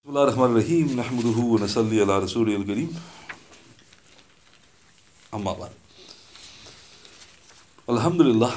الله الرحمن الرحيم نحمده ونصلي على رسوله الكريم أما بعد. Alhamdulillah,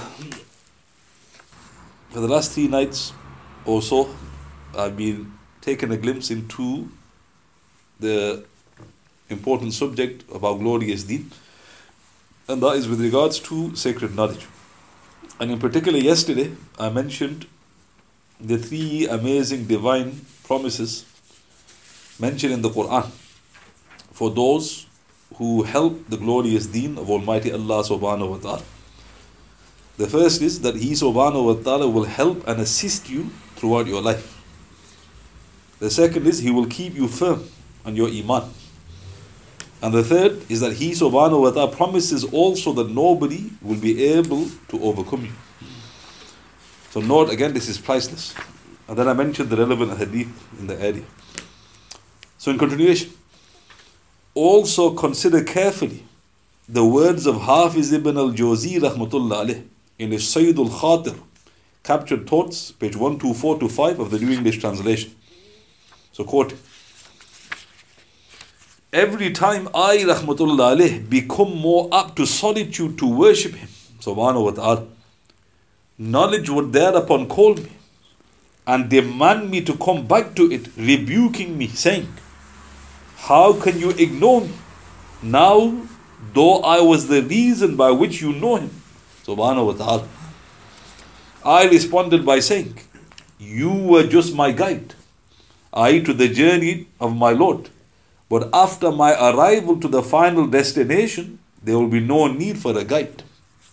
for the last 3 nights or so, I've been taking a glimpse into the important subject of our glorious deen, and that is with regards to sacred knowledge. And in particular, yesterday I mentioned the 3 amazing divine promises mentioned in the Quran for those who help the glorious deen of Almighty Allah subhanahu wa ta'ala. The first is that He subhanahu wa ta'ala will help and assist you throughout your life. The second is He will keep you firm on your iman. And the third is that He subhanahu wa ta'ala promises also that nobody will be able to overcome you. So note again, this is priceless. And then I mentioned the relevant hadith in the area. So in continuation, also consider carefully the words of Hafiz ibn al-Jawzi rahmatullah alayh in his Sayyid al-Khatir, Captured Thoughts, page 124-5 of the New English Translation. So quote, "Every time I rahmatullah alayh become more apt to solitude to worship Him subhanahu wa ta'ala, knowledge would thereupon call me and demand me to come back to it, rebuking me, saying, 'How can you ignore me now, though I was the reason by which you know Him?' Subhanahu wa ta'ala. I responded by saying, 'You were just my guide, I to the journey of my Lord. But after my arrival to the final destination, there will be no need for a guide.'"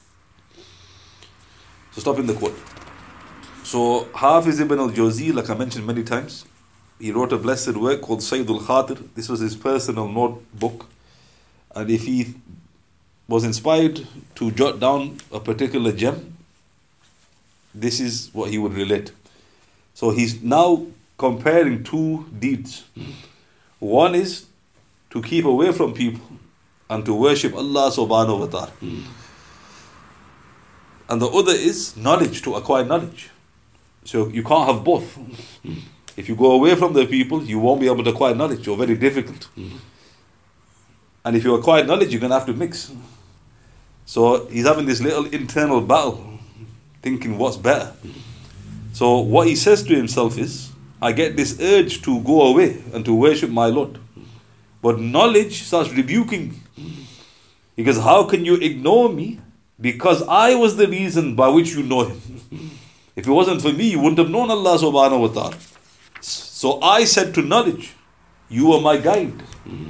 So stop in the quote. So Hafiz ibn al-Jawzi, like I mentioned many times, he wrote a blessed work called Sayyid al-Khatir. This was his personal notebook. And if he was inspired to jot down a particular gem, this is what he would relate. So he's now comparing 2 deeds. One is to keep away from people and to worship Allah subhanahu wa ta'ala. And the other is knowledge, to acquire knowledge. So you can't have both. If you go away from the people, you won't be able to acquire knowledge, or very difficult. And if you acquire knowledge, you're going to have to mix. So he's having this little internal battle, thinking what's better. So what he says to himself is, I get this urge to go away and to worship my Lord. But knowledge starts rebuking me. Because how can you ignore me? Because I was the reason by which you know Him. If it wasn't for me, you wouldn't have known Allah subhanahu wa ta'ala. So I said to knowledge, you are my guide.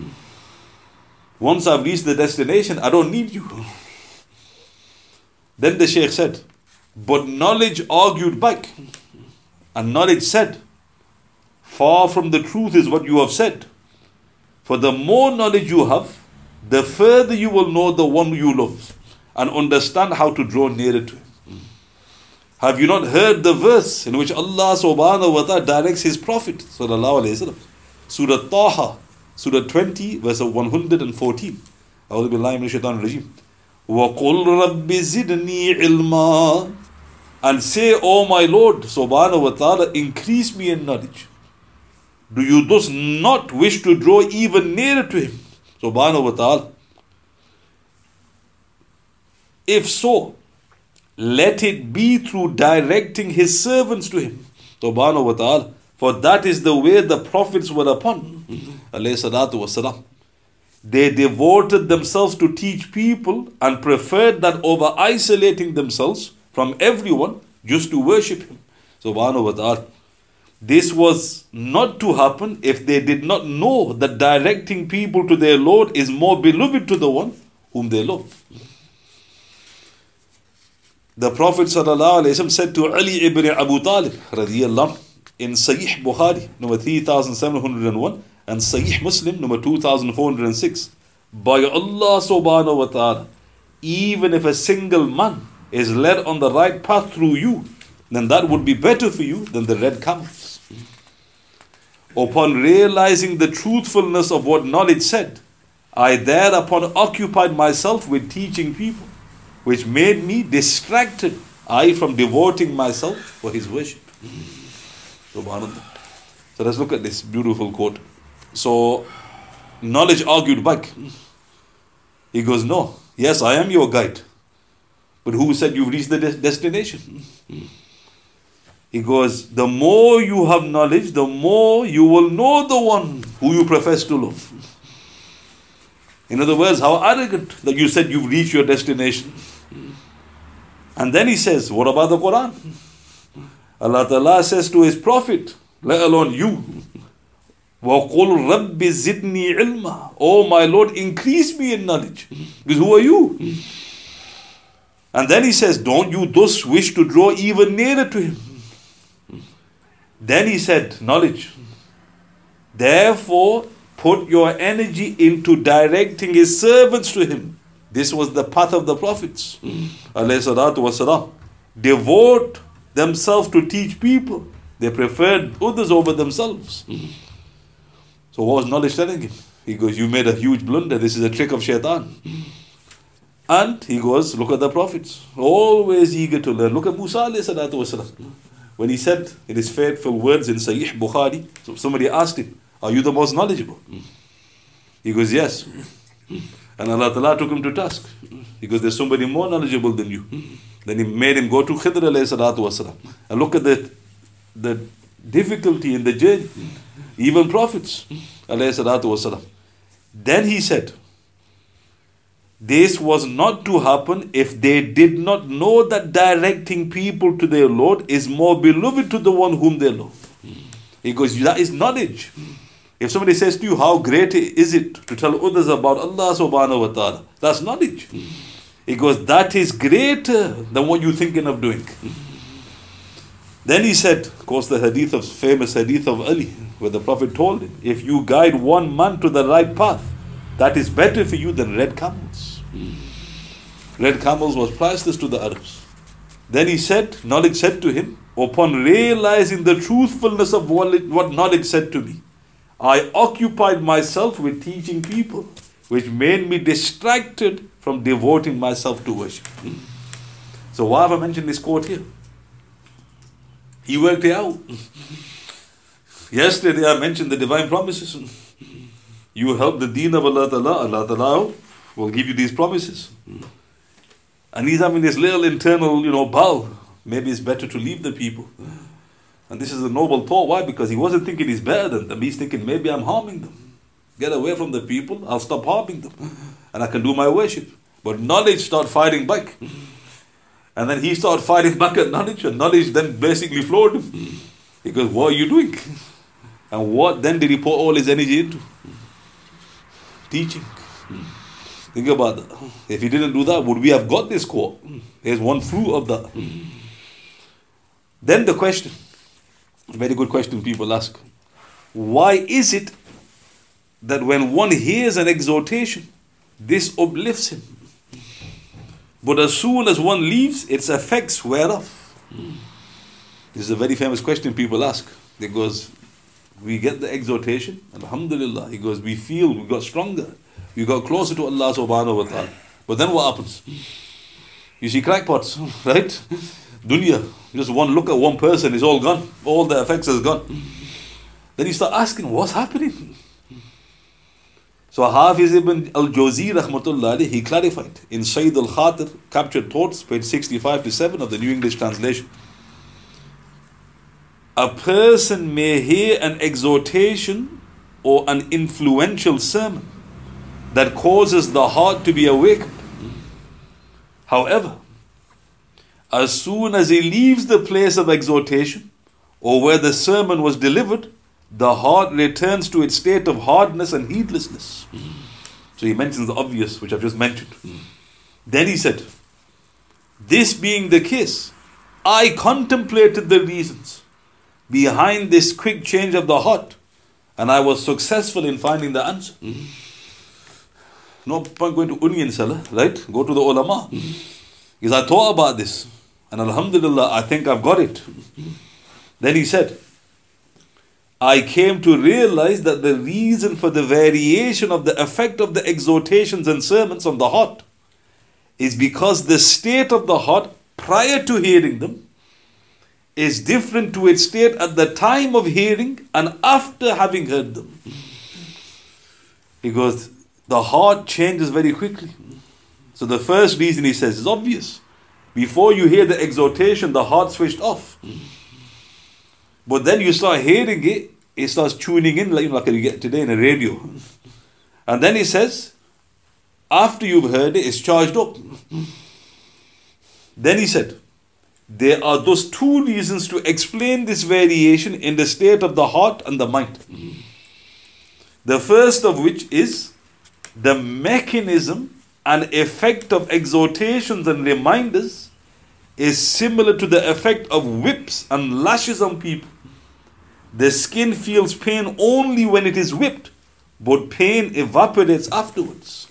Once I've reached the destination, I don't need you. Then the Shaykh said, but knowledge argued back. And knowledge said, far from the truth is what you have said. For the more knowledge you have, the further you will know the one you love and understand how to draw nearer to Him. Have you not heard the verse in which Allah subhanahu wa ta'ala directs His Prophet sallallahu alayhi wa sallam? Surah Taha, Surah 20, verse 114. A'udhu billahi minash shaitanir rajeem. وَقُلْ رَبِّ زِدْنِي عِلْمًا. And say, O my Lord subhanahu wa ta'ala, increase me in knowledge. Do you thus not wish to draw even nearer to Him subhanahu wa ta'ala? If so, let it be through directing His servants to Him subhanahu wa ta'ala, for that is the way the prophets were upon alayhi salatu wasalam. They devoted themselves to teach people and preferred that over isolating themselves from everyone just to worship Him subhanahu wa ta'ala. This was not to happen if they did not know that directing people to their Lord is more beloved to the one whom they love. The Prophet ﷺ said to Ali ibn Abu Talib radiyallahu in Sahih Bukhari number 3701 and Sahih Muslim number 2406, by Allah subhanahu wa ta'ala, even if a single man is led on the right path through you, then that would be better for you than the red camels. Upon realizing the truthfulness of what knowledge said, I thereupon occupied myself with teaching people, which made me distracted, I from devoting myself for His worship. Subhanallah. So let's look at this beautiful quote. So knowledge argued back. He goes, no, yes, I am your guide. But who said you've reached the destination? He goes, the more you have knowledge, the more you will know the one who you profess to love. In other words, how arrogant that you said you've reached your destination. And then he says, what about the Quran? Allah Ta'ala says to his prophet, let alone you, وَقُلْ رَبِّ زِدْنِي عِلْمًا, oh my Lord, increase me in knowledge. Because who are you? And then he says, don't you thus wish to draw even nearer to him? Then he said, knowledge. Therefore, put your energy into directing his servants to him. This was the path of the prophets. Alayhi salatu wasalam. Devote themselves to teach people. They preferred others over themselves. So what was knowledge telling him? He goes, you made a huge blunder. This is a trick of shaitan. And he goes, look at the prophets. Always eager to learn. Look at Musa alayhi salatu wasalam. When he said in his faithful words in Sahih Bukhari, so somebody asked him, are you the most knowledgeable? He goes, yes. And Allah Ta'ala took him to task. He goes, there's somebody more knowledgeable than you. Then he made him go to Khidr alayhi salatu wasalam. And look at the difficulty in the journey. Even prophets alayhi salatu wasalam. Then he said, this was not to happen if they did not know that directing people to their Lord is more beloved to the one whom they love. He goes, that is knowledge. If somebody says to you, how great is it to tell others about Allah subhanahu wa ta'ala? That's knowledge. He goes, that is greater than what you're thinking of doing. Then he said, of course, the famous hadith of Ali, where the Prophet told him, if you guide one man to the right path, that is better for you than red camels. Red camels was priceless to the Arabs. Then he said, knowledge said to him, upon realizing the truthfulness of what knowledge said to me, I occupied myself with teaching people, which made me distracted from devoting myself to worship. So why have I mentioned this quote here? He worked it out. Yesterday I mentioned the divine promises. You help the deen of Allah Ta'ala, Allah Ta'ala will give you these promises. And he's having this little internal, bow. Maybe it's better to leave the people. And this is a noble thought. Why? Because he wasn't thinking he's better than them. He's thinking, maybe I'm harming them. Get away from the people, I'll stop harming them. And I can do my worship. But knowledge start fighting back. And then he started fighting back at knowledge. And knowledge then basically floored him. He goes, what are you doing? And what then did he pour all his energy into? Teaching. Think about that. If he didn't do that, would we have got this quote? Here's one fruit of that. Then the question, very good question people ask. Why is it that when one hears an exhortation, this uplifts him? But as soon as one leaves, its effects wear off. This is a very famous question people ask. He goes, we get the exhortation, alhamdulillah. He goes, we feel we got stronger. We got closer to Allah subhanahu wa ta'ala. But then what happens? You see crackpots, right? Dunya, just one look at one person is all gone. All the effects is gone. Then you start asking, what's happening? So Hafiz ibn al-Jawzi rahmatullah alayhi, he clarified in Sayyid al-Khatir, Captured Thoughts, page 65-7 of the New English Translation. A person may hear an exhortation or an influential sermon that causes the heart to be awakened. However, as soon as he leaves the place of exhortation or where the sermon was delivered, the heart returns to its state of hardness and heedlessness. So he mentions the obvious, which I've just mentioned. Then he said, this being the case, I contemplated the reasons behind this quick change of the heart, and I was successful in finding the answer. No point going to onion seller, right? Go to the ulama. Because I thought about this, and alhamdulillah, I think I've got it. Then he said, I came to realize that the reason for the variation of the effect of the exhortations and sermons on the heart is because the state of the heart prior to hearing them is different to its state at the time of hearing and after having heard them. Because the heart changes very quickly. So the first reason he says is obvious. Before you hear the exhortation, the heart switched off. But then you start hearing it, it starts tuning in like you get today in a radio. And then he says, after you've heard it, it's charged up. Then he said, there are those two reasons to explain this variation in the state of the heart and the mind. The first of which is the mechanism and effect of exhortations and reminders is similar to the effect of whips and lashes on people. The skin feels pain only when it is whipped, but pain evaporates afterwards.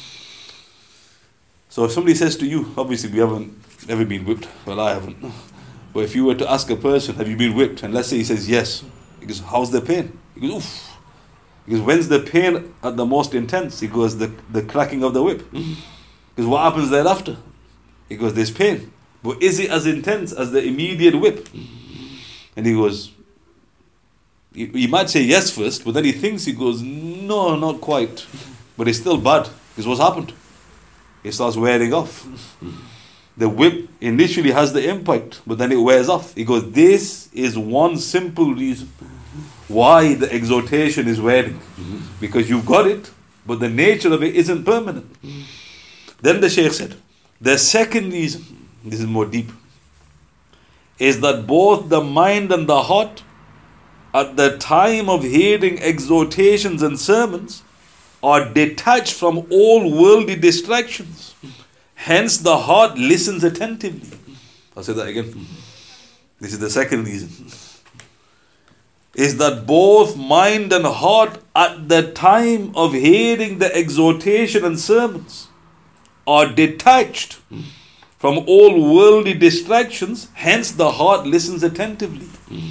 So if somebody says to you, obviously we haven't ever been whipped, well I haven't, but if you were to ask a person, have you been whipped? And let's say he says yes, he goes, how's the pain? He goes, oof. Because when's the pain at the most intense? He goes, the cracking of the whip. Because what happens thereafter? He goes, there's pain. But is it as intense as the immediate whip? And he goes, he might say yes first, but then he thinks, he goes, no, not quite. But it's still bad. Because what's happened? It starts wearing off. The whip initially has the impact, but then it wears off. He goes, this is one simple reason why the exhortation is wearing. Because you've got it, but the nature of it isn't permanent. Then the Shaykh said, the second reason, this is more deep, is that both the mind and the heart, at the time of hearing exhortations and sermons, are detached from all worldly distractions. Hence the heart listens attentively. I'll say that again. This is the second reason. Is that both mind and heart at the time of hearing the exhortation and sermons are detached from all worldly distractions, hence the heart listens attentively.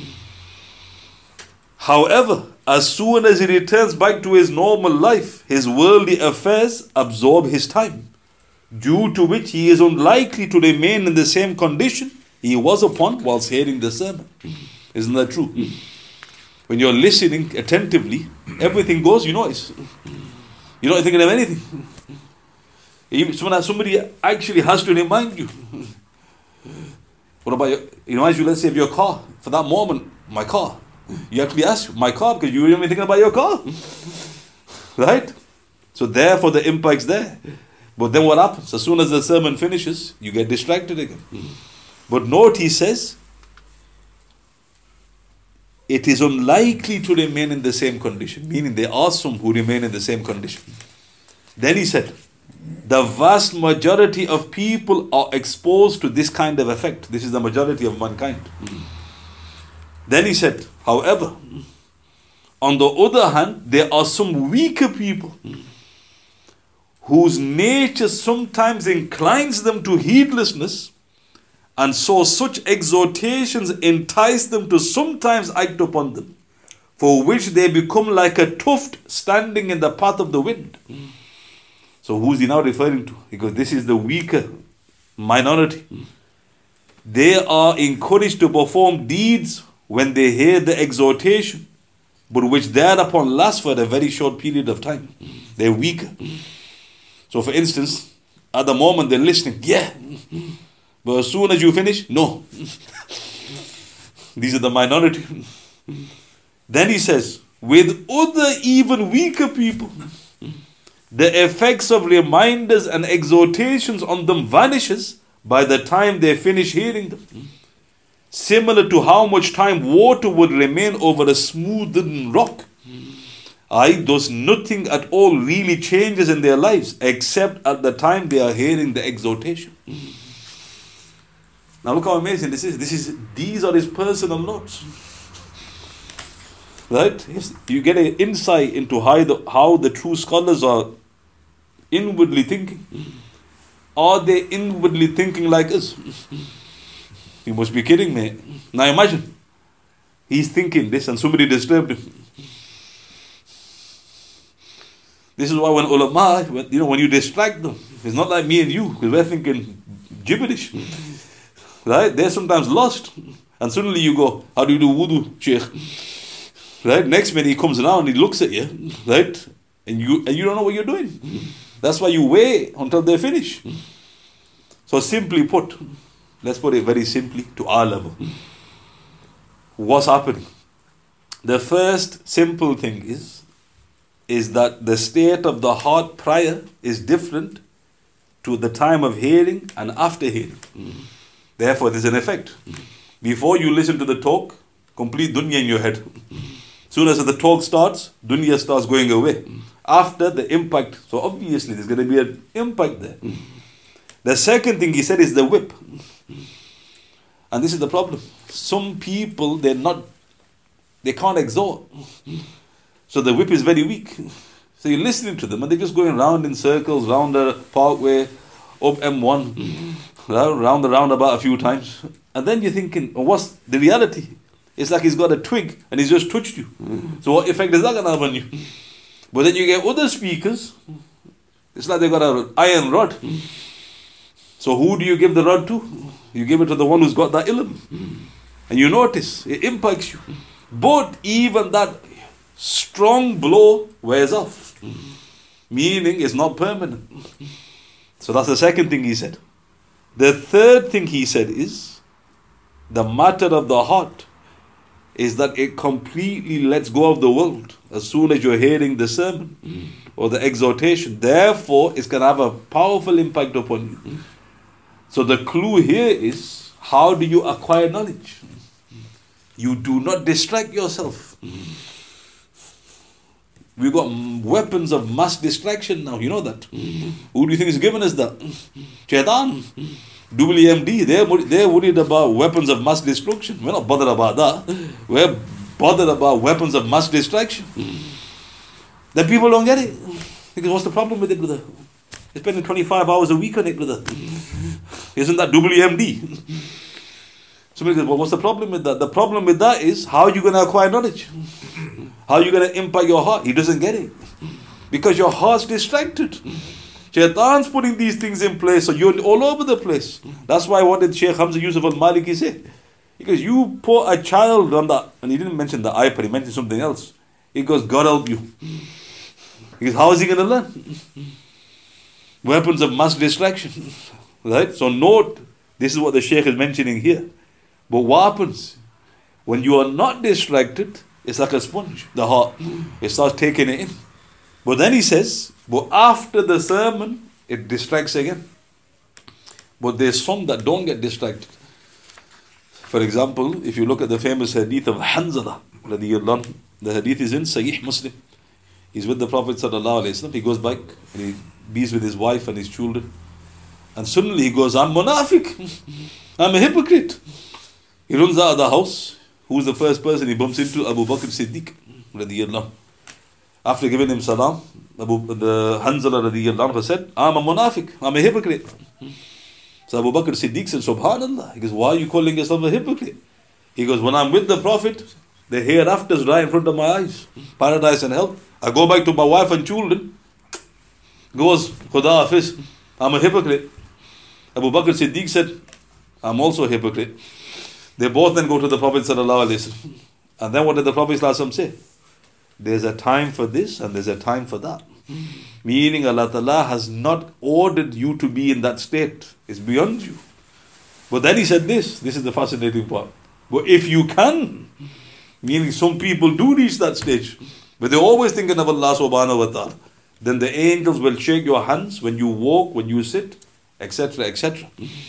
However, as soon as he returns back to his normal life, his worldly affairs absorb his time, due to which he is unlikely to remain in the same condition he was upon whilst hearing the sermon. Isn't that true? When you're listening attentively, everything goes, you notice. You're not thinking of anything. Somebody actually has to remind you. What about it reminds you, let's say, of your car. For that moment, my car. You actually ask, my car, because you're even thinking about your car. Right? So therefore the impact's there. But then what happens? As soon as the sermon finishes, you get distracted again. But note, he says, it is unlikely to remain in the same condition. Meaning there are some who remain in the same condition. Then he said, the vast majority of people are exposed to this kind of effect. This is the majority of mankind. Then he said, however, on the other hand, there are some weaker people whose nature sometimes inclines them to heedlessness, and so such exhortations entice them to sometimes act upon them, for which they become like a tuft standing in the path of the wind. So who's he now referring to? Because this is the weaker minority. They are encouraged to perform deeds when they hear the exhortation, but which thereupon lasts for a very short period of time. They're weaker. So for instance, at the moment they're listening, yeah. But as soon as you finish, no. These are the minority. Then he says, with other even weaker people, the effects of reminders and exhortations on them vanishes by the time they finish hearing them. Similar to how much time water would remain over a smoothened rock. Thus nothing at all really changes in their lives except at the time they are hearing the exhortation. Now look how amazing this is. These are his personal notes. Right? You get an insight into how the true scholars are inwardly thinking. Are they inwardly thinking like us? You must be kidding me. Now imagine, he's thinking this and somebody disturbed him. This is why when ulama, when you distract them, it's not like me and you, because we're thinking gibberish. Right? They're sometimes lost. And suddenly you go, how do you do wudu, Sheikh? Right? Next minute he comes around, he looks at you, right? And you don't know what you're doing. That's why you wait until they finish. So simply put, let's put it very simply to our level. What's happening? The first simple thing is that the state of the heart prior is different to the time of hearing and after hearing. Therefore, there's an effect. Before you listen to the talk, complete dunya in your head. Soon as the talk starts, dunya starts going away. After the impact, so obviously there's going to be an impact there. The second thing he said is the whip. And this is the problem. Some people, they can't exhort. So the whip is very weak. So you're listening to them and they're just going round in circles, round the parkway, up M1, round the roundabout a few times. And then you're thinking, oh, what's the reality? It's like he's got a twig and he's just touched you. So what effect is that going to have on you? But then you get other speakers, it's like they've got an iron rod. So who do you give the rod to? You give it to the one who's got that ilm. And you notice, it impacts you. But even that strong blow wears off. Meaning it's not permanent. So that's the second thing he said. The third thing he said is, the matter of the heart is that it completely lets go of the world as soon as you're hearing the sermon or the exhortation. Therefore, it's going to have a powerful impact upon you. So the clue here is, how do you acquire knowledge? You do not distract yourself. We've got weapons of mass distraction now, you know that. Who do you think is giving us that? Shaitan. WMD, they're worried about weapons of mass destruction. We're not bothered about that. We're bothered about weapons of mass distraction. Then people don't get it. Because what's the problem with it, brother? You're spending 25 hours a week on it, brother. Isn't that WMD? Somebody goes, well, what's the problem with that? The problem with that is, how are you going to acquire knowledge? How are you going to impact your heart? He doesn't get it. Because your heart's distracted. Shaitan's putting these things in place, so you're all over the place. That's why what did Shaykh Hamza Yusuf al-Maliki say? Because you put a child on that, and he didn't mention the iPad, he mentioned something else. He goes, God help you. He goes, how is he going to learn? Weapons of mass distraction. Right? So note, this is what the Shaykh is mentioning here. But what happens? When you are not distracted, it's like a sponge, the heart. It starts taking it in. But then he says, but after the sermon, it distracts again. But there's some that don't get distracted. For example, if you look at the famous hadith of Hanzala, the hadith is in Sahih Muslim. He's with the Prophet ﷺ. He goes back and he bees with his wife and his children. And suddenly he goes, I'm munafiq. I'm a hypocrite. He runs out of the house. Who's the first person he bumps into? Abu Bakr Siddiq. After giving him salam, the Hanzala radiyallahu said, I'm a munafiq. I'm a hypocrite. So Abu Bakr Siddiq said, Subhanallah. He goes, why are you calling yourself a hypocrite? He goes, when I'm with the Prophet, the hereafter is right in front of my eyes. Paradise and hell. I go back to my wife and children. Goes, Khuda Hafiz, I'm a hypocrite. Abu Bakr Siddiq said, I'm also a hypocrite. They both then go to the Prophet ﷺ. And then what did the Prophet ﷺ say? There's a time for this and there's a time for that. Meaning Allah Ta'ala has not ordered you to be in that state. It's beyond you. But then he said this is the fascinating part. But if you can, meaning some people do reach that stage, but they're always thinking of Allah subhanahu wa ta'ala, then the angels will shake your hands when you walk, when you sit, etc., etc.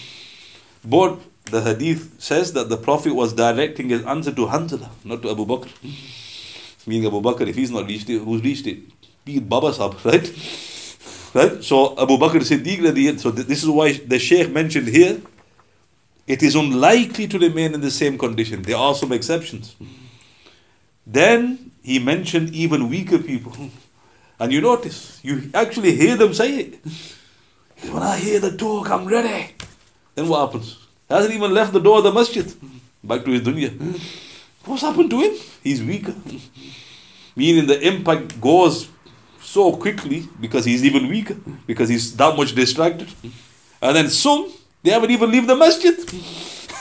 But the hadith says that the Prophet was directing his answer to Hanzala, not to Abu Bakr. Meaning Abu Bakr, if he's not reached it, who's reached it? Be it Baba Sahab, right? Right? So Abu Bakr Siddiq, so this is why the Shaykh mentioned here, it is unlikely to remain in the same condition. There are some exceptions. Then he mentioned even weaker people. And you notice, you actually hear them say it. When I hear the talk, I'm ready. Then what happens? Hasn't even left the door of the masjid. Back to his dunya. What's happened to him? He's weaker. Meaning the impact goes so quickly because he's even weaker. Because he's that much distracted. And then some, they haven't even leave the masjid.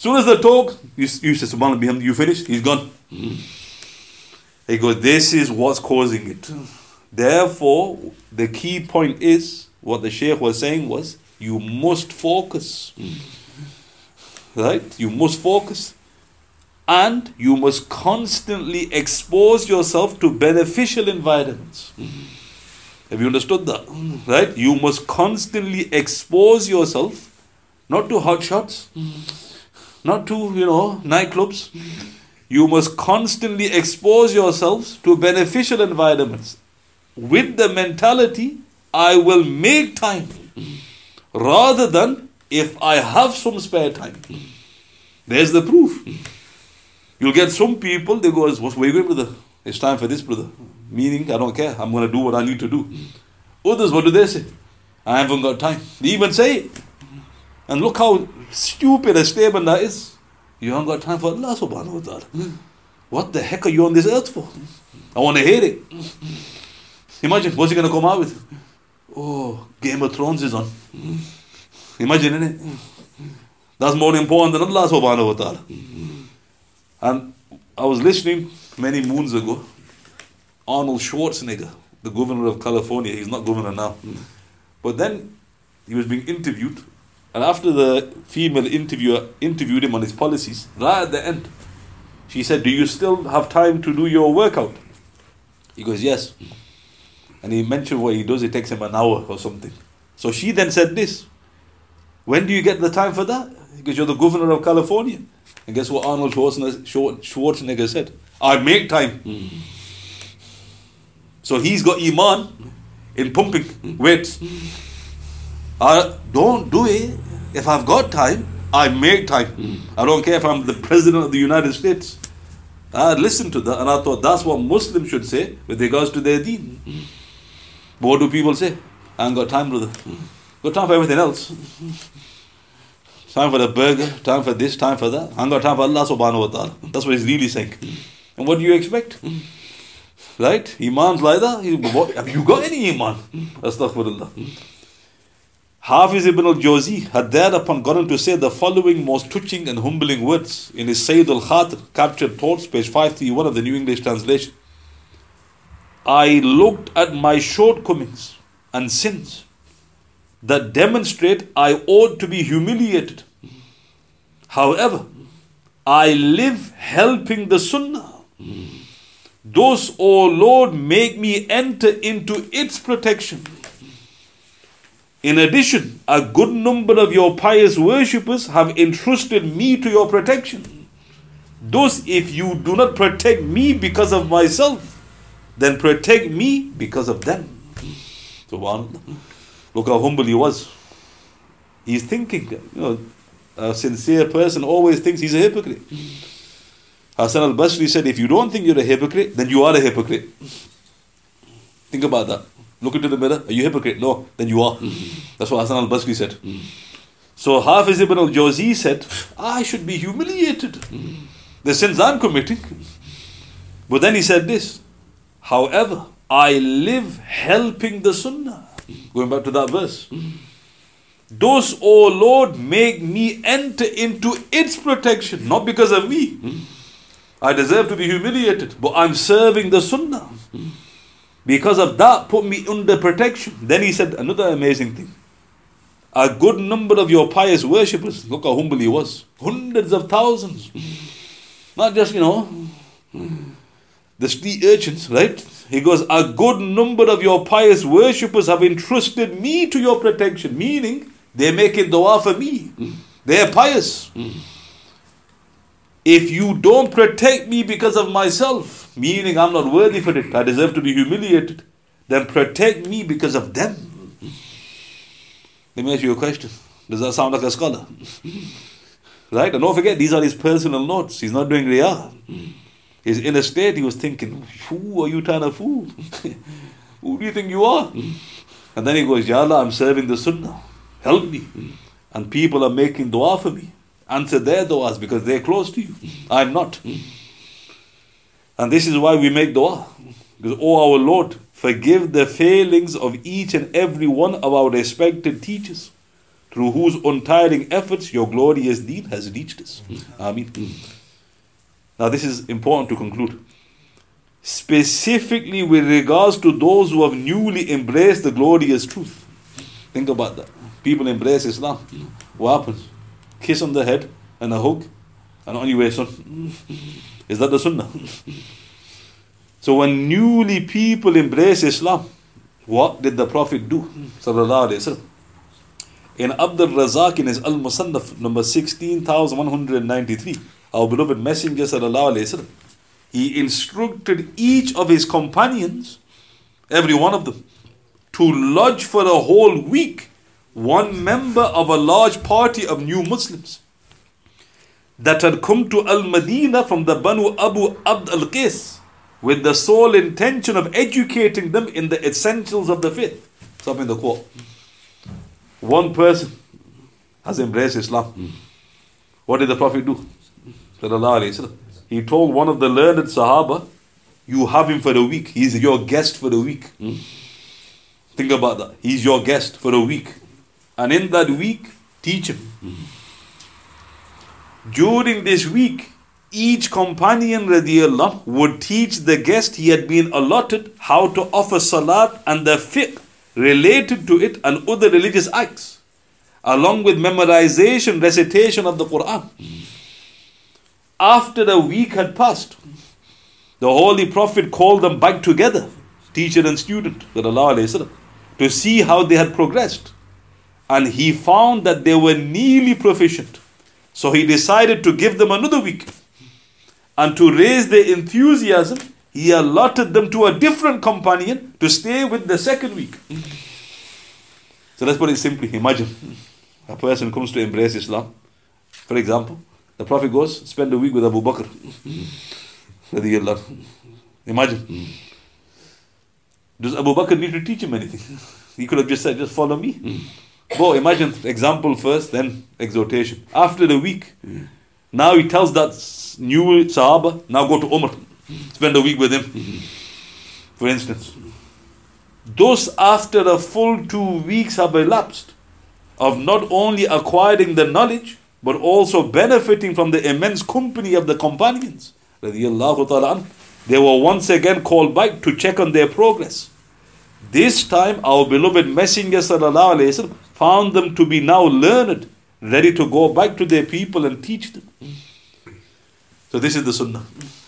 soon as the talk, you say subhanallah bihamdi, you finish, he's gone. He goes, this is what's causing it. Therefore, the key point is, what the Shaykh was saying was, you must focus. Right? You must focus. And you must constantly expose yourself to beneficial environments. Have you understood that? Right? You must constantly expose yourself, not to hot shots, not to, nightclubs. You must constantly expose yourselves to beneficial environments with the mentality, I will make time, rather than if I have some spare time. There's the proof. You'll get some people, they go, where are you going, brother? It's time for this, brother. Meaning, I don't care, I'm going to do what I need to do. Others, what do they say? I haven't got time. They even say it. And look how stupid a statement that is. You haven't got time for Allah subhanahu wa ta'ala. What the heck are you on this earth for? I want to hear it. Imagine, what's he going to come out with? Oh, Game of Thrones is on. Imagine, innit? That's more important than Allah subhanahu wa ta'ala. And I was listening many moons ago, Arnold Schwarzenegger, the governor of California, he's not governor now. But then he was being interviewed, and after the female interviewer interviewed him on his policies, right at the end, she said, do you still have time to do your workout? He goes, yes. And he mentioned what he does, it takes him an hour or something. So she then said this, when do you get the time for that? Because you're the governor of California. And guess what Arnold Schwarzenegger said? I make time. So he's got iman in pumping weights. I don't do it. If I've got time, I make time. I don't care if I'm the President of the United States. I listened to that and I thought that's what Muslims should say with regards to their deen. But what do people say? I ain't got time, brother. Got time for everything else. Time for the burger, time for this, time for that. I ain't got time for Allah subhanahu wa ta'ala. That's what he's really saying. And what do you expect? Right? Iman's like that. Have you got any iman? Astaghfirullah. Hafiz ibn al-Jawzi had thereupon gone on to say the following most touching and humbling words in his Sayyid al-Khatir, Captured Thoughts, page 531 of the New English Translation. I looked at my shortcomings and sins that demonstrate I ought to be humiliated. However, I live helping the Sunnah. Thus, O Lord, make me enter into its protection. In addition, a good number of your pious worshippers have entrusted me to your protection. Thus, if you do not protect me because of myself, then protect me because of them. Subhanallah. Look how humble he was. He's thinking, a sincere person always thinks he's a hypocrite. Hassan al-Basri said, if you don't think you're a hypocrite, then you are a hypocrite. Think about that. Look into the mirror. Are you a hypocrite? No, then you are. That's what Hassan al-Basri said. So Hafiz ibn al-Jawzi said, I should be humiliated. The sins I'm committing. But then he said this, however, I live helping the Sunnah. Going back to that verse. Thus, O Lord, make me enter into its protection. Not because of me. I deserve to be humiliated, but I'm serving the Sunnah. Because of that, put me under protection. Then he said another amazing thing. A good number of your pious worshippers, look how humble he was. Hundreds of thousands. Not just, the street urchins, right? He goes, a good number of your pious worshippers have entrusted me to your protection. Meaning, they're making dua for me. They're pious. If you don't protect me because of myself, meaning I'm not worthy for it, I deserve to be humiliated, then protect me because of them. Let me ask you a question. Does that sound like a scholar? Right? And don't forget, these are his personal notes. He's not doing riyah. He's in a state, he was thinking, who are you trying to fool? Who do you think you are? And then he goes, Ya Allah, I'm serving the Sunnah. Help me. And people are making dua for me. Answer their duas because they're close to you. I'm not. And this is why we make dua. Because, oh our Lord, forgive the failings of each and every one of our respected teachers. through whose untiring efforts your glorious deen has reached us. Ameen. Now this is important to conclude. Specifically with regards to those who have newly embraced the glorious truth. Think about that. People embrace Islam. What happens? Kiss on the head and a hug, and on your way, son. Is that the sunnah? So when newly people embrace Islam, what did the Prophet do? Sallallahu Alaihi Wasallam. In Abdul Razak in his Al-Musannaf number 16,193, our beloved Messenger Sallallahu Alaihi Wasallam, he instructed each of his companions, every one of them, to lodge for a whole week one member of a large party of new Muslims that had come to Al-Madinah from the Banu Abu Abd al-Qais with the sole intention of educating them in the essentials of the faith. Stop in the quote. One person has embraced Islam. What did the Prophet do? Sallallahu Alaihi Wasallam. He told one of the learned Sahaba, you have him for a week. He's your guest for a week. Think about that. He's your guest for a week. And in that week, teach him. During this week, each companion radiallahu would teach the guest he had been allotted how to offer salat and the fiqh related to it and other religious acts, along with memorization, recitation of the Quran. After a week had passed, the Holy Prophet called them back together, teacher and student, to see how they had progressed. And he found that they were nearly proficient. So he decided to give them another week. And to raise their enthusiasm, he allotted them to a different companion to stay with the second week. So let's put it simply. Imagine a person comes to embrace Islam. For example, the Prophet goes, spend a week with Abu Bakr. Imagine. Does Abu Bakr need to teach him anything? He could have just said, just follow me. Go, imagine example first, then exhortation. After the week, now he tells that new Sahaba, now go to Umar. Spend a week with him. For instance. Thus, after a full 2 weeks have elapsed of not only acquiring the knowledge, but also benefiting from the immense company of the companions, they were once again called back to check on their progress. This time, our beloved Messenger Sallallahu Alaihi Wasallam found them to be now learned, ready to go back to their people and teach them. So this is the Sunnah.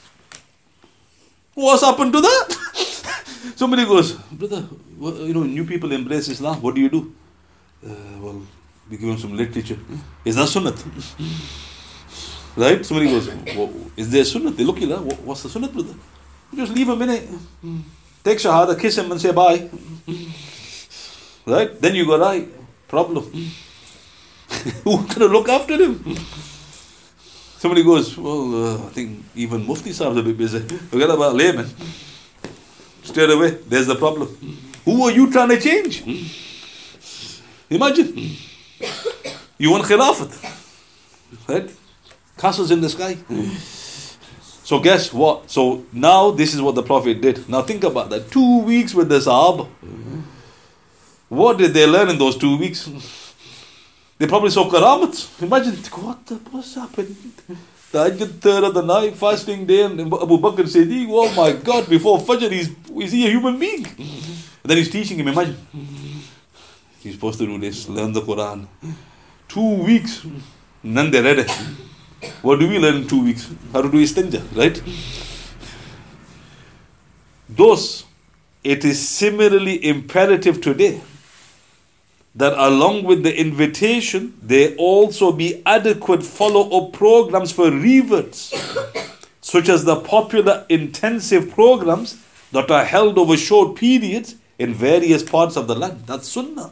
What's happened to that? Somebody goes, brother, new people embrace Islam. What do you do? Well, we give them some literature. Is that Sunnah? Right? Somebody goes, is there Sunnah? They look at that. What's the Sunnah, brother? You just leave a minute. Take Shahada, kiss him and say bye. Right? Then you go, right, problem. Who's going to look after him? Somebody goes, well, I think even Mufti Sahib's a bit busy. Forget about layman. Straight away, there's the problem. Who are you trying to change? Imagine. You want Khilafat. Right? Castles in the sky. So guess what? So now this is what the Prophet did. Now think about that. 2 weeks with the Sahaba. What did they learn in those 2 weeks? They probably saw Karamat. Imagine, what's happened? The Tahajjud third of the night, fasting day, and Abu Bakr Siddiq, oh my God, before Fajr, is he a human being? And then he's teaching him, imagine. He's supposed to do this, learn the Quran. 2 weeks, and then they read it. What do we learn in 2 weeks? How to do istinja, right? Thus, it is similarly imperative today that along with the invitation, there also be adequate follow-up programs for reverts, such as the popular intensive programs that are held over short periods in various parts of the land. That's Sunnah.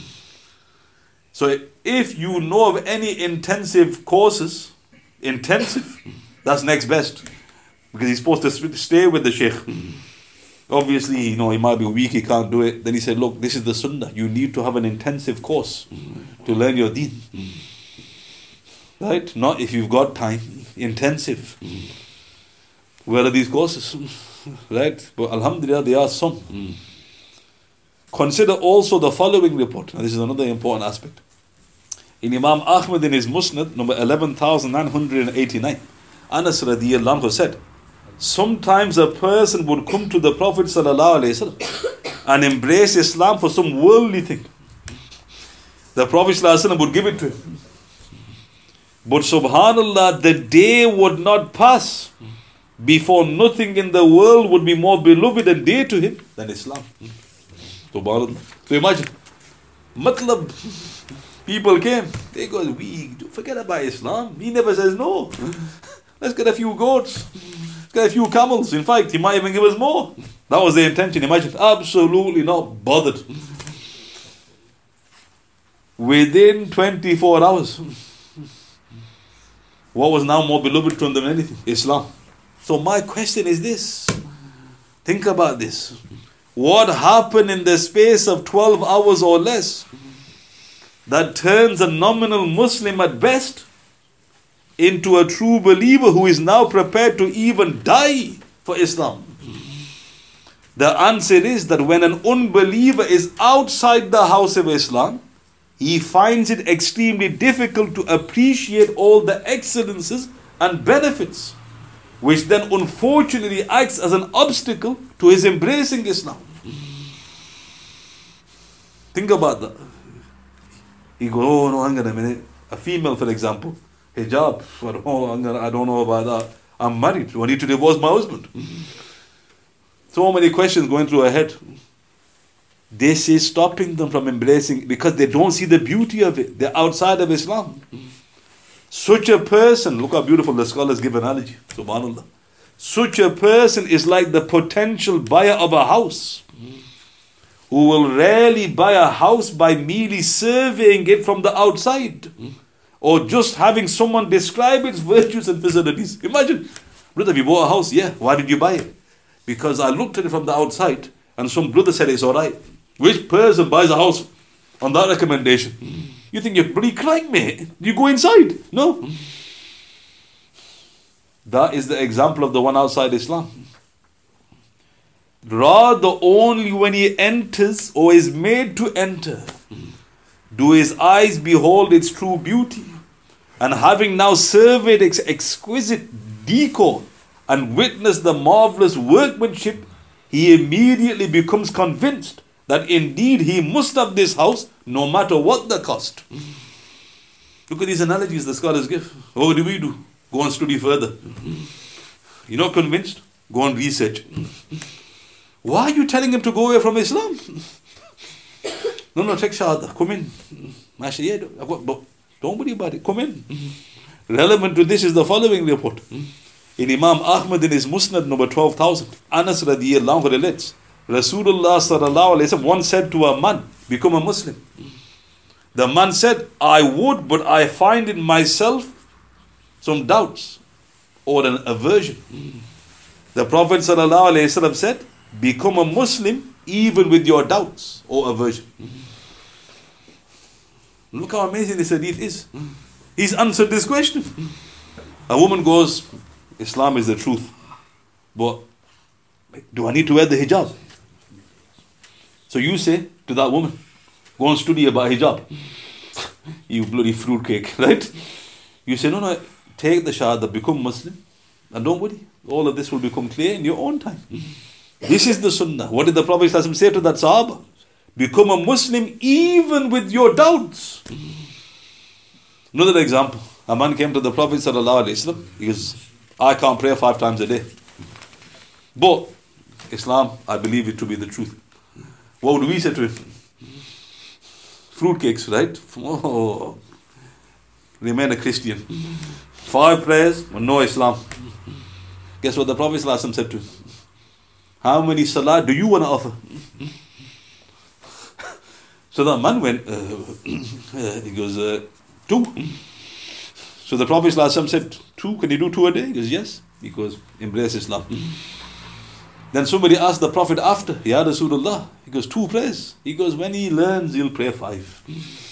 So if you know of any intensive courses, that's next best. Because he's supposed to stay with the Shaykh. Obviously, he might be weak, he can't do it. Then he said, look, this is the Sunnah. You need to have an intensive course to learn your deen. Right? Not if you've got time. Intensive. Where are these courses? Right? But Alhamdulillah, there are some. Consider also the following report. Now, this is another important aspect. In Imam Ahmad in his Musnad, number 11,989, Anas radiyallahu anhu said, sometimes a person would come to the Prophet sallallahu alaihi wasallam and embrace Islam for some worldly thing. The Prophet sallallahu alaihi wasallam would give it to him. But subhanallah, the day would not pass before nothing in the world would be more beloved and dear to him than Islam. Subhanallah. So imagine, matlab, people came, they go, we forget about Islam. He never says no. Let's get a few goats, let's get a few camels. In fact, he might even give us more. That was the intention. Imagine, absolutely not bothered. Within 24 hours, what was now more beloved to him than anything? Islam. So my question is this. Think about this. What happened in the space of 12 hours or less that turns a nominal Muslim at best into a true believer who is now prepared to even die for Islam? The answer is that when an unbeliever is outside the house of Islam, he finds it extremely difficult to appreciate all the excellences and benefits, which then unfortunately acts as an obstacle to his embracing Islam. Think about that. He goes, oh no, hang on a minute. A female, for example, hijab, I don't know about that. I'm married. Do I need to divorce my husband? So many questions going through her head. This is stopping them from embracing because they don't see the beauty of it. They're outside of Islam. Such a person, look how beautiful the scholars give analogy. Subhanallah. Such a person is like the potential buyer of a house who will rarely buy a house by merely surveying it from the outside or just having someone describe its virtues and facilities. Imagine, brother, you bought a house. Yeah, why did you buy it? Because I looked at it from the outside and some brother said it's alright. Which person buys a house on that recommendation? You think you're bloody crying, mate? You go inside? No. That is the example of the one outside Islam. Rather, only when he enters or is made to enter do his eyes behold its true beauty. And having now surveyed its exquisite decor and witnessed the marvelous workmanship, he immediately becomes convinced that indeed he must have this house no matter what the cost. Look at these analogies the scholars give. What do we do? Go and study further. You're not convinced? Go and research. Why are you telling him to go away from Islam? No, take shahada. Come in. Don't worry about it. Come in. Relevant to this is the following report. In Imam Ahmad in his Musnad number 12,000, Anas radiyallahu anhu relates, Rasulullah sallallahu alayhi wa sallam once said to a man, become a Muslim. The man said, I would, but I find in myself some doubts or an aversion. The Prophet sallallahu alayhi wa sallam said, become a Muslim even with your doubts or aversion. Look how amazing this hadith is. He's answered this question. A woman goes, Islam is the truth, but do I need to wear the hijab? So you say to that woman, go and study about hijab. You bloody fruitcake, right? You say, no, take the shahada, become Muslim, and don't worry, all of this will become clear in your own time. This is the sunnah. What did the Prophet say to that Sahaba? Become a Muslim even with your doubts. Another example. A man came to the Prophet sallallahu alaihi wasallam. He goes, I can't pray 5 times a day, but Islam, I believe it to be the truth. What would we say to him? Fruitcakes, right? Oh, remain a Christian. 5 prayers, no Islam. Guess what the Prophet sallallahu alaihi wasallam said to him? How many salah do you want to offer? So the man went, he goes, 2. So the Prophet ﷺ said, 2, can you do 2 a day? He goes, yes, because embrace Islam. Then somebody asked the Prophet after, Ya Rasulullah, he goes, 2 prayers. He goes, when he learns, he'll pray 5.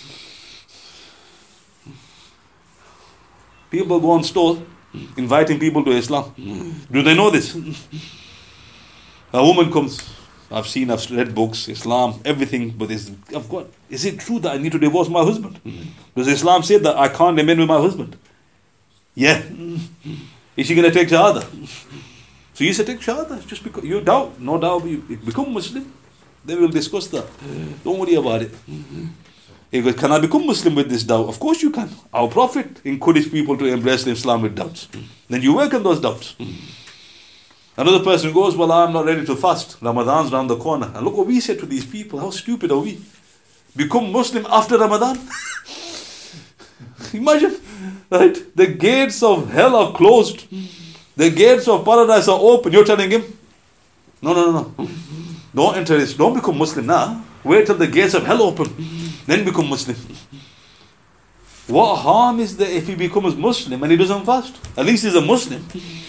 People go on stores, inviting people to Islam. Do they know this? A woman comes, I've read books, Islam, everything, but is it true that I need to divorce my husband? Does Islam say that I can't remain with my husband? Yeah. Is she going to take Shahada? So you say take Shahada, just because you doubt, no doubt, you become Muslim. Then we'll discuss that. Don't worry about it. He goes, can I become Muslim with this doubt? Of course you can. Our Prophet encouraged people to embrace Islam with doubts. Then you work on those doubts. Another person goes, well, I'm not ready to fast. Ramadan's around the corner. And look what we say to these people. How stupid are we? Become Muslim after Ramadan? Imagine, right? The gates of hell are closed. The gates of paradise are open. You're telling him, no. Don't enter this. Don't become Muslim now. Wait till the gates of hell open. Then become Muslim. What harm is there if he becomes Muslim and he doesn't fast? At least he's a Muslim.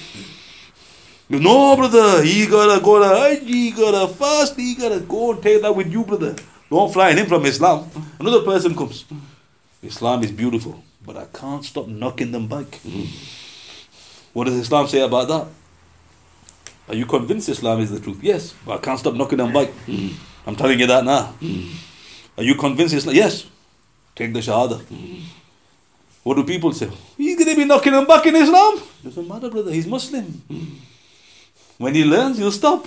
No, brother, he gotta go to Hajj, he gotta fast, he gotta go and take that with you, brother. Don't fly him from Islam. Another person comes. Islam is beautiful, but I can't stop knocking them back. What does Islam say about that? Are you convinced Islam is the truth? Yes, but I can't stop knocking them back. I'm telling you that now. Are you convinced Islam? Yes. Take the Shahada. What do people say? He's going to be knocking them back in Islam. Doesn't matter, brother. He's Muslim. When he learns, he'll stop.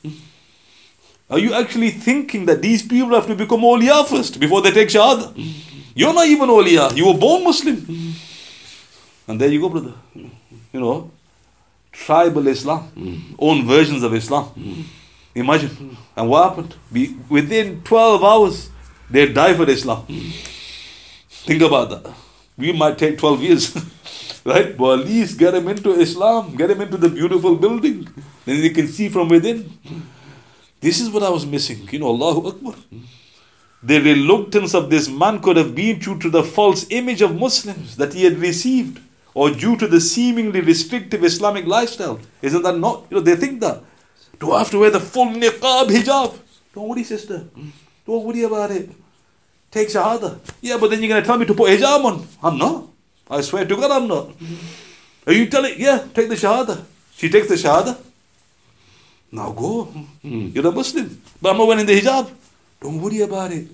Are you actually thinking that these people have to become awliya first before they take Shahada? You're not even awliya. You were born Muslim. And there you go, brother. You know, tribal Islam. Own versions of Islam. Imagine. And what happened? Within 12 hours, they die for Islam. Think about that. We might take 12 years. Right? But at least get them into Islam. Get them into the beautiful building. Then they can see from within. This is what I was missing. You know, Allahu Akbar. The reluctance of this man could have been due to the false image of Muslims that he had received, or due to the seemingly restrictive Islamic lifestyle. Isn't that not? You know, they think that. Do I have to wear the full niqab, hijab? Don't worry, sister. Don't worry about it. Take Shahada. Yeah, but then you're going to tell me to put hijab on. I'm not. I swear to God, I'm not. Are you telling? Yeah, take the Shahada. She takes the Shahada. Now go. You're a Muslim. But I'm not wearing the hijab. Don't worry about it.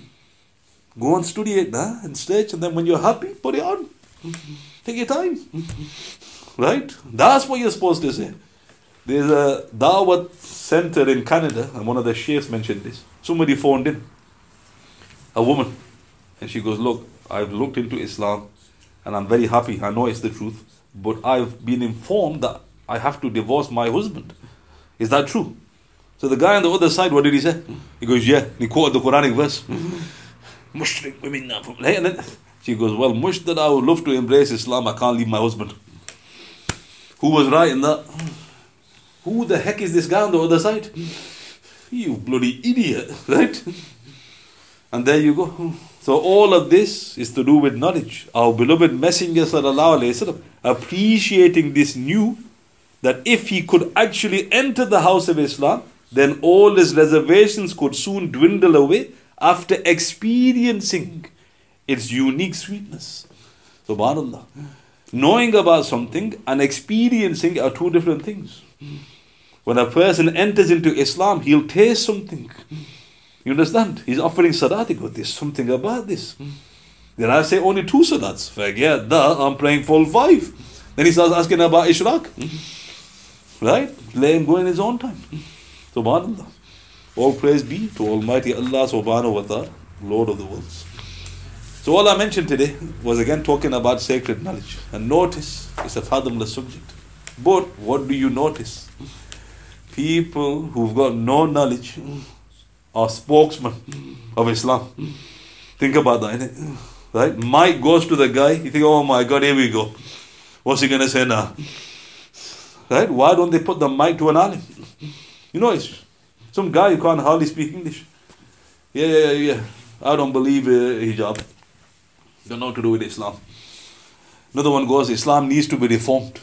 Go and study it and search, and then when you're happy, put it on. Take your time. Right? That's what you're supposed to say. There's a Dawat center in Canada, and one of the sheikhs mentioned this. Somebody phoned in, a woman, and she goes, look, I've looked into Islam, and I'm very happy. I know it's the truth, but I've been informed that I have to divorce my husband. Is that true? So the guy on the other side, what did he say? He goes, yeah. He quoted the Quranic verse. Mushrik women. And then she goes, well, mush that I would love to embrace Islam, I can't leave my husband. Who was right in that? Who the heck is this guy on the other side? You bloody idiot, right? And there you go. So all of this is to do with knowledge. Our beloved Messenger sallallahu alaihi wasallam, appreciating this, knew that if he could actually enter the house of Islam, then all his reservations could soon dwindle away after experiencing its unique sweetness. Subhanallah. Knowing about something and experiencing are two different things. When a person enters into Islam, he'll taste something. You understand? He's offering salat. He goes, there's something about this. Then I say only 2 salats. Forget that, I'm praying full 5. Then he starts asking about Ishraq. Right? Let him go in his own time. Subhanallah. All praise be to Almighty Allah subhanahu wa ta'ala, Lord of the worlds. So all I mentioned today was again talking about sacred knowledge. And notice, it's a fathomless subject. But what do you notice? People who've got no knowledge are spokesmen of Islam. Think about that, innit? Right? Mike goes to the guy, you think, oh my God, here we go. What's he going to say now? Right? Why don't they put the mic to an alim? You know, it's some guy who can't hardly speak English. Yeah. I don't believe hijab. Got nothing to do with Islam. Another one goes, Islam needs to be reformed.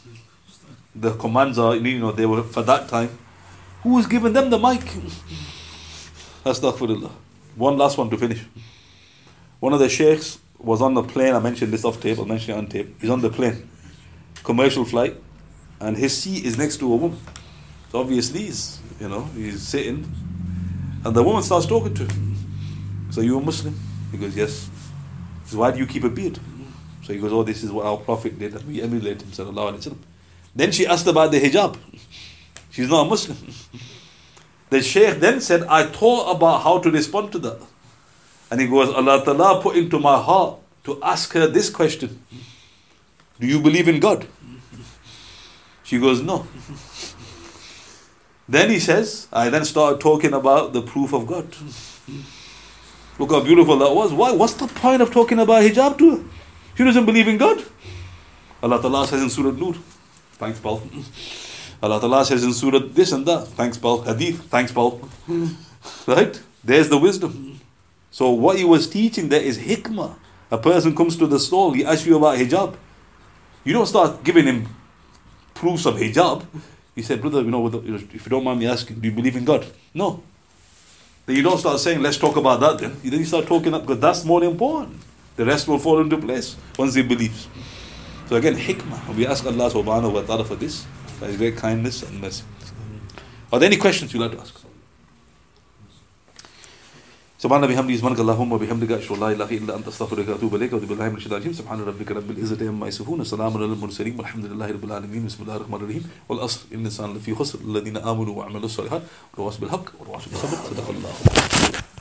The commands are, they were for that time. Who was giving them the mic? Astaghfirullah. One last one to finish. One of the sheikhs was on the plane. I mentioned this off tape. I'll mention it on tape. He's on the plane. Commercial flight. And his seat is next to a woman. So obviously he's sitting, and the woman starts talking to him. So you a Muslim? He goes, yes. So why do you keep a beard? So he goes, oh, this is what our Prophet did, and we emulate him, sallallahu alaihi wasallam. Then she asked about the hijab. She's not a Muslim. The Shaykh then said, I thought about how to respond to that. And he goes, Allah Ta'ala put into my heart to ask her this question. Do you believe in God? She goes, no. Then he says, I then started talking about the proof of God. Look how beautiful that was. Why? What's the point of talking about hijab to her? She doesn't believe in God. Allah Ta'ala says in Surah Nur. Thanks, Paul. Allah Ta'ala says in Surah this and that. Thanks, Paul. Hadith. Thanks, Paul. Right? There's the wisdom. So what he was teaching there is hikmah. A person comes to the stall, he asks you about hijab. You don't start giving him proofs of hijab. He said, brother, if you don't mind me asking, do you believe in God? No. Then you don't start saying, let's talk about that then. Then you start talking up, because that's more important. The rest will fall into place once he believes. So again, hikmah. We ask Allah subhanahu wa ta'ala for this. For His great kindness and mercy. Are there any questions you'd like to ask? سبحان بحمده سبحانك اللهم وبحمدك أشهد أن لا إله إلا أنت أستغفرك وأتوب إليك وأعوذ بالله من الشيطان الرجيم سبحان ربك رب العزة عما يصفون وسلام على المرسلين والحمد لله رب العالمين بسم الله الرحمن الرحيم والعصر إن الإنسان لفي خسر الذين آمنوا وعملوا الصالحات وتواصوا بالحق وتواصوا بالصبر صدق الله.